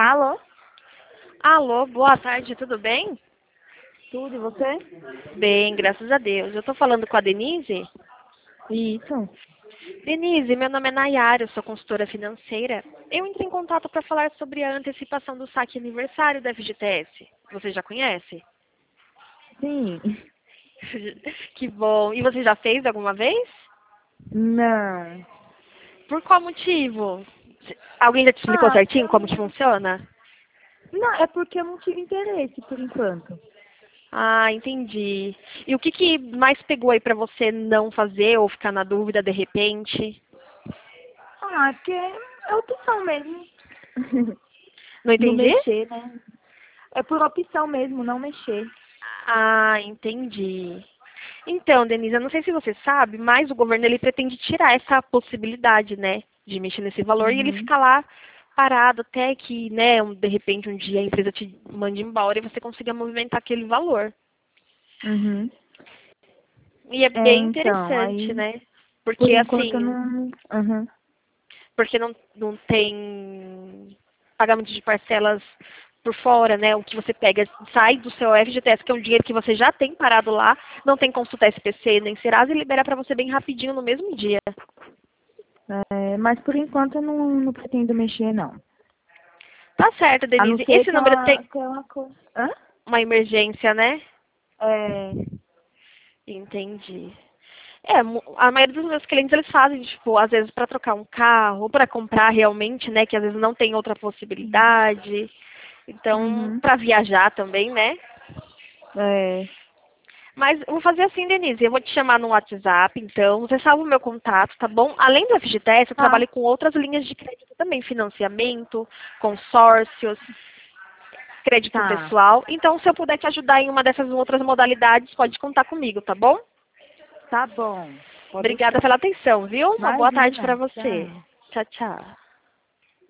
Alô? Alô, boa tarde, tudo bem? Tudo, e você? Bem, graças a Deus. Eu estou falando com a Denise? Isso. Denise, meu nome é Nayara, eu sou consultora financeira. Eu entrei em contato para falar sobre a antecipação do saque aniversário da FGTS. Você já conhece? Sim. Que bom. E você já fez alguma vez? Não. Por qual motivo? Alguém já te explicou Ah, certinho como que funciona? não, é porque eu não tive interesse por enquanto. Ah, entendi. E o que que mais pegou aí para você não fazer ou ficar na dúvida de repente? Ah, é porque é opção mesmo. Não Não entendi? mexer, né? É por opção mesmo, não mexer. Ah, entendi. Então, Denise, eu não sei se você sabe, mas o governo ele pretende tirar essa possibilidade, né, de mexer nesse valor e ele Uhum. fica lá parado até que, né, de repente um dia a empresa te mande embora e você consiga movimentar aquele valor. Uhum. E é É, bem então, interessante, aí né? por Porque enquanto eu assim, não. Uhum. porque não tem pagamento de parcelas por fora, né? O que você pega sai do seu FGTS, que é um dinheiro que você já tem parado lá, não tem consulta SPC nem Serasa e libera para você bem rapidinho no mesmo dia. É, mas por enquanto eu não pretendo mexer, não. Tá certo, A não Denise. ser Esse que é número tem uma coisa. Hã? uma emergência, né? É. Entendi. É, a maioria dos meus clientes eles fazem, tipo, às vezes para trocar um carro, ou para comprar realmente, né, que às vezes não tem outra possibilidade. Então, Uhum. para viajar também, né? É. Mas eu vou fazer assim, Denise, eu vou te chamar no WhatsApp, então, você salva o meu contato, tá bom? Além do FGTS, eu Tá. trabalho com outras linhas de crédito também, financiamento, consórcios, crédito Tá. pessoal. Então, se eu puder te ajudar em uma dessas outras modalidades, pode contar comigo, tá bom? Tá bom. Pode Obrigada deixar. pela atenção, viu? Uma boa tarde para Imagina. você. Tchau. Tchau, tchau.